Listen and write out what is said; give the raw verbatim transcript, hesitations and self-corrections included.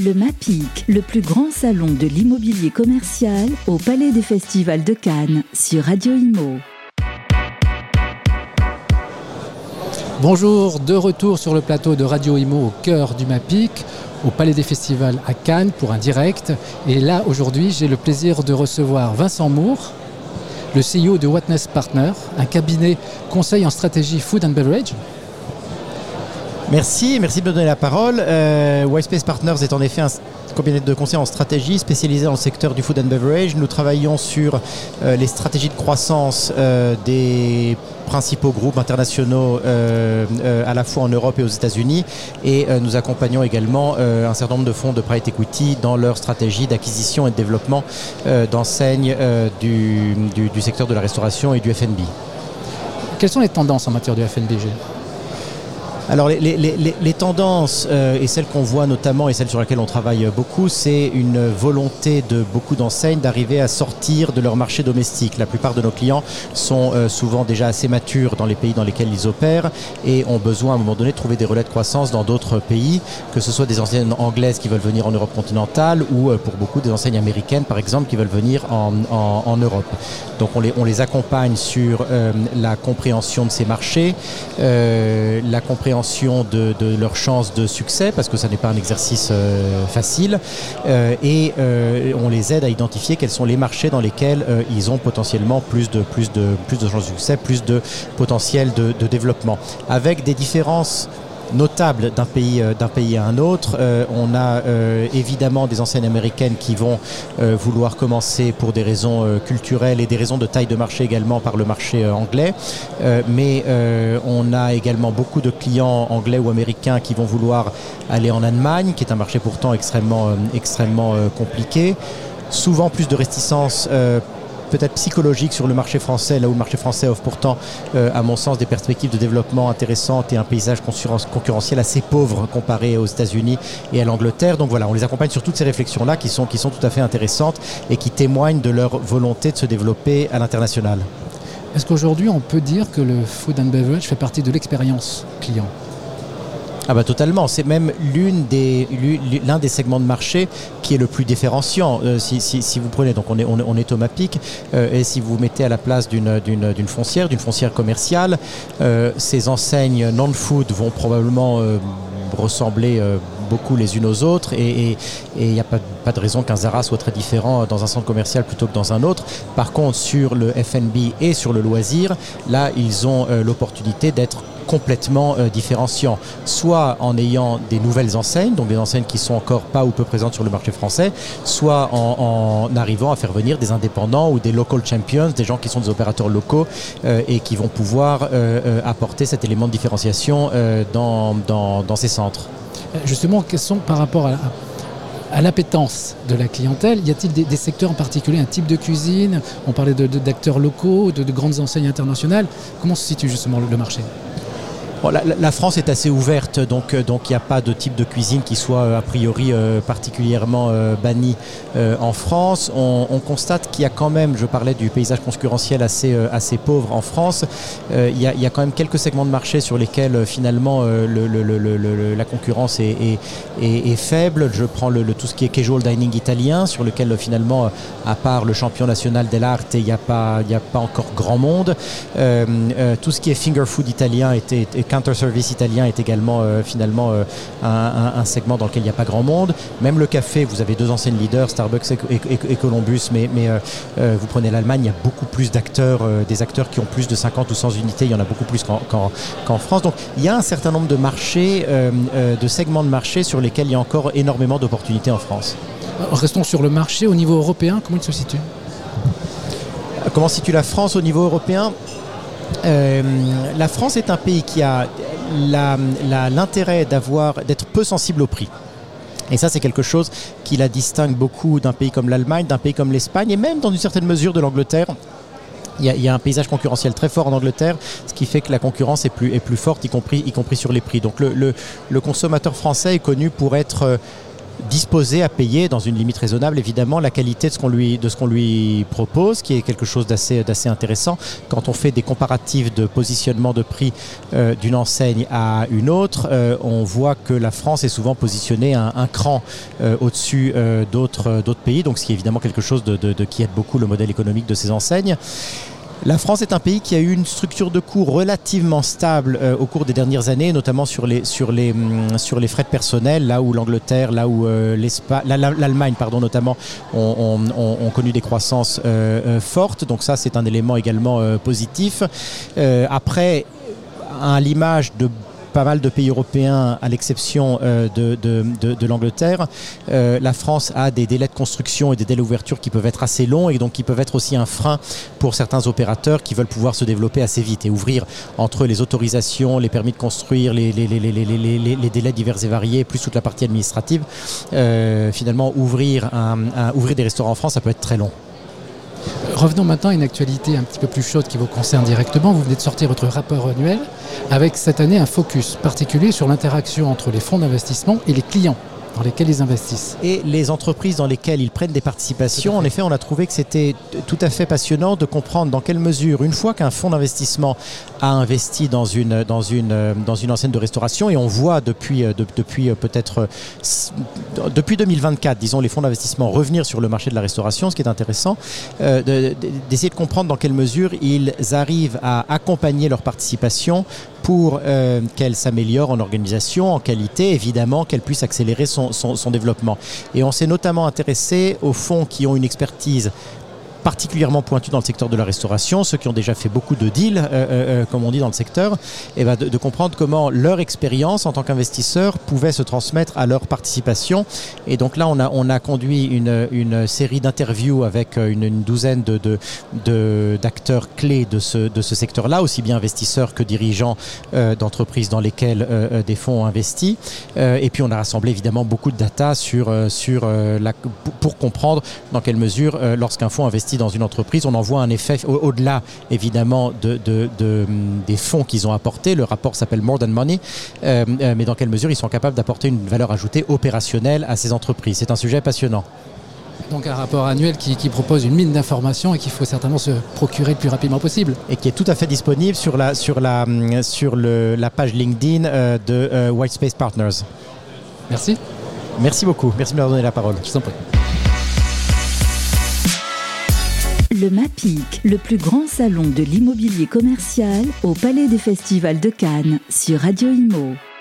Le MAPIC, le plus grand salon de l'immobilier commercial au Palais des Festivals de Cannes sur Radio Imo. Bonjour, de retour sur le plateau de Radio Imo au cœur du MAPIC, au Palais des Festivals à Cannes pour un direct. Et là, aujourd'hui, j'ai le plaisir de recevoir Vincent Moore, le C E O de Watness Partners, un cabinet conseil en stratégie food and beverage. Merci, merci de me donner la parole. Euh, Watness Partners est en effet un cabinet de conseil en stratégie spécialisé dans le secteur du food and beverage. Nous travaillons sur euh, les stratégies de croissance euh, des principaux groupes internationaux euh, euh, à la fois en Europe et aux États-Unis, et euh, nous accompagnons également euh, un certain nombre de fonds de private equity dans leur stratégie d'acquisition et de développement euh, d'enseignes euh, du, du, du secteur de la restauration et du F and B. Quelles sont les tendances en matière de F and B, G ? Alors les, les, les, les tendances euh, et celles qu'on voit notamment et celles sur lesquelles on travaille beaucoup, c'est une volonté de beaucoup d'enseignes d'arriver à sortir de leur marché domestique. La plupart de nos clients sont euh, souvent déjà assez matures dans les pays dans lesquels ils opèrent et ont besoin à un moment donné de trouver des relais de croissance dans d'autres pays, que ce soit des enseignes anglaises qui veulent venir en Europe continentale ou euh, pour beaucoup des enseignes américaines par exemple qui veulent venir en, en, en Europe. Donc on les, on les accompagne sur euh, la compréhension de ces marchés, euh, la compréhension De, de leurs chances de succès, parce que ça n'est pas un exercice euh, facile, euh, et euh, on les aide à identifier quels sont les marchés dans lesquels euh, ils ont potentiellement plus de, plus, de, plus de chances de succès, plus de potentiel de, de développement, avec des différences notable d'un pays, euh, d'un pays à un autre. Euh, on a euh, évidemment des enseignes américaines qui vont euh, vouloir commencer pour des raisons euh, culturelles et des raisons de taille de marché également par le marché euh, anglais. Euh, mais euh, on a également beaucoup de clients anglais ou américains qui vont vouloir aller en Allemagne, qui est un marché pourtant extrêmement, euh, extrêmement euh, compliqué. Souvent plus de réticences euh, peut-être psychologique sur le marché français, là où le marché français offre pourtant, euh, à mon sens, des perspectives de développement intéressantes et un paysage concurrentiel assez pauvre comparé aux États-Unis et à l'Angleterre. Donc voilà, on les accompagne sur toutes ces réflexions-là qui sont, qui sont tout à fait intéressantes et qui témoignent de leur volonté de se développer à l'international. Est-ce qu'aujourd'hui, on peut dire que le food and beverage fait partie de l'expérience client ? Ah bah totalement, c'est même l'une des, l'un des segments de marché qui est le plus différenciant. Euh, si, si, si vous prenez, donc on est, on, on est au MAPIC, euh, et si vous mettez à la place d'une, d'une, d'une foncière, d'une foncière commerciale, euh, ces enseignes non-food vont probablement euh, ressembler euh, beaucoup les unes aux autres, et il n'y a pas, pas de raison qu'un Zara soit très différent dans un centre commercial plutôt que dans un autre. Par contre, sur le F and B et sur le loisir, là, ils ont euh, l'opportunité d'être complètement euh, différenciants, soit en ayant des nouvelles enseignes, donc des enseignes qui sont encore pas ou peu présentes sur le marché français, soit en, en arrivant à faire venir des indépendants ou des local champions, des gens qui sont des opérateurs locaux euh, et qui vont pouvoir euh, euh, apporter cet élément de différenciation euh, dans, dans, dans ces centres. Justement, quels sont par rapport à la, à l'appétence de la clientèle, y a-t-il des, des secteurs en particulier, un type de cuisine? On parlait de, de, d'acteurs locaux, de, de grandes enseignes internationales. Comment se situe justement le, le marché? Bon, la, la France est assez ouverte, donc donc il n'y a pas de type de cuisine qui soit euh, a priori euh, particulièrement euh, banni euh, en France. On, on constate qu'il y a quand même, je parlais du paysage concurrentiel assez euh, assez pauvre en France. Euh, il y a il y a quand même quelques segments de marché sur lesquels euh, finalement euh, le, le, le, le, la concurrence est, est, est, est faible. Je prends le, le tout ce qui est casual dining italien, sur lequel euh, finalement, à part le champion national dell'arte, il n'y a pas il y a pas encore grand monde. Euh, euh, tout ce qui est finger food italien était, était counter-service italien est également euh, finalement euh, un, un, un segment dans lequel il n'y a pas grand monde. Même le café, vous avez deux enseignes leaders, Starbucks et, et, et Columbus, mais, mais euh, euh, vous prenez l'Allemagne, il y a beaucoup plus d'acteurs, euh, des acteurs qui ont plus de cinquante ou cent unités, il y en a beaucoup plus qu'en, qu'en, qu'en France. Donc il y a un certain nombre de marchés, euh, euh, de segments de marché sur lesquels il y a encore énormément d'opportunités en France. Restons sur le marché au niveau européen, comment il se situe ? Comment se situe la France au niveau européen ? Euh, la France est un pays qui a la, la, l'intérêt d'avoir, d'être peu sensible au prix. Et ça, c'est quelque chose qui la distingue beaucoup d'un pays comme l'Allemagne, d'un pays comme l'Espagne et même dans une certaine mesure de l'Angleterre. Il y, a, il y a un paysage concurrentiel très fort en Angleterre, ce qui fait que la concurrence est plus, est plus forte, y compris, y compris sur les prix. Donc le, le, le consommateur français est connu pour être disposé à payer dans une limite raisonnable évidemment la qualité de ce qu'on lui, de ce qu'on lui propose, qui est quelque chose d'assez, d'assez intéressant. Quand on fait des comparatifs de positionnement de prix euh, d'une enseigne à une autre, euh, on voit que la France est souvent positionnée un, un cran euh, au-dessus euh, d'autres, d'autres pays, donc ce qui est évidemment quelque chose de, de, de, qui aide beaucoup le modèle économique de ces enseignes. La France est un pays qui a eu une structure de coûts relativement stable euh, au cours des dernières années, notamment sur les, sur les, hum, sur les frais de personnel, là où l'Angleterre, là où euh, l'Espagne, l'Allemagne pardon, notamment ont, ont, ont connu des croissances euh, euh, fortes. Donc ça, c'est un élément également euh, positif. Euh, après, à l'image de pas mal de pays européens, à l'exception euh, de, de, de, de l'Angleterre, euh, la France a des délais de construction et des délais d'ouverture qui peuvent être assez longs et donc qui peuvent être aussi un frein pour certains opérateurs qui veulent pouvoir se développer assez vite et ouvrir entre les autorisations, les permis de construire, les, les, les, les, les, les, les délais divers et variés, plus toute la partie administrative. Euh, finalement, ouvrir, un, un, ouvrir des restaurants en France, ça peut être très long. Revenons maintenant à une actualité un petit peu plus chaude qui vous concerne directement. Vous venez de sortir votre rapport annuel avec cette année un focus particulier sur l'interaction entre les fonds d'investissement et les clients dans lesquels ils investissent. Et les entreprises dans lesquelles ils prennent des participations. En effet, on a trouvé que c'était tout à fait passionnant de comprendre dans quelle mesure, une fois qu'un fonds d'investissement a investi dans une, dans une, dans une enseigne de restauration, et on voit depuis, de, depuis peut-être depuis deux mille vingt-quatre, disons, les fonds d'investissement revenir sur le marché de la restauration, ce qui est intéressant, euh, de, d'essayer de comprendre dans quelle mesure ils arrivent à accompagner leur participation pour euh, qu'elle s'améliore en organisation, en qualité, évidemment, qu'elle puisse accélérer son, son, son développement. Et on s'est notamment intéressé aux fonds qui ont une expertise particulièrement pointus dans le secteur de la restauration, ceux qui ont déjà fait beaucoup de deals, euh, euh, comme on dit dans le secteur, et ben de, de comprendre comment leur expérience en tant qu'investisseur pouvait se transmettre à leur participation. Et donc là, on a, on a conduit une, une série d'interviews avec une, une douzaine de, de, de, d'acteurs clés de ce, de ce secteur-là, aussi bien investisseurs que dirigeants euh, d'entreprises dans lesquelles euh, des fonds ont investi. Euh, et puis on a rassemblé évidemment beaucoup de data sur, sur, euh, la, pour comprendre dans quelle mesure, euh, lorsqu'un fonds investit dans une entreprise, on en voit un effet au- au-delà évidemment de, de, de, des fonds qu'ils ont apportés. Le rapport s'appelle More Than Money, euh, euh, mais dans quelle mesure ils sont capables d'apporter une valeur ajoutée opérationnelle à ces entreprises. C'est un sujet passionnant. Donc un rapport annuel qui, qui propose une mine d'informations et qu'il faut certainement se procurer le plus rapidement possible. Et qui est tout à fait disponible sur la, sur la, sur le, la page LinkedIn euh, de euh, White Space Partners. Merci. Merci beaucoup. Merci de me donner la parole. Je vous en prie. Le MAPIC, le plus grand salon de l'immobilier commercial au Palais des Festivals de Cannes sur Radio Imo.